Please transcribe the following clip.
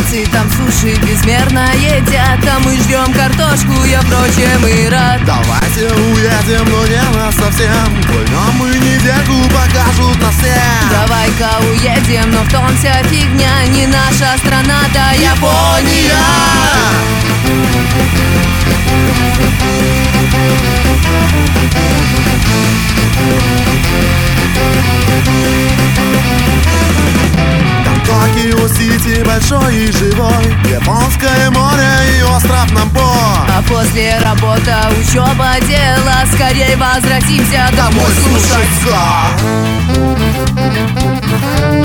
японцы там суши безмерно едят, а мы ждем картошку, я впрочем и рад. Давайте уедем, но не насовсем. Поймем мы недельку, покажут нас всем. Давай-ка уедем, но в том вся фигня, не наша страна-то Япония. Токио-Сити большой и живой, Японское море и остров Нампо. А после работа, учеба, дело, скорей возвратимся домой слушать ска.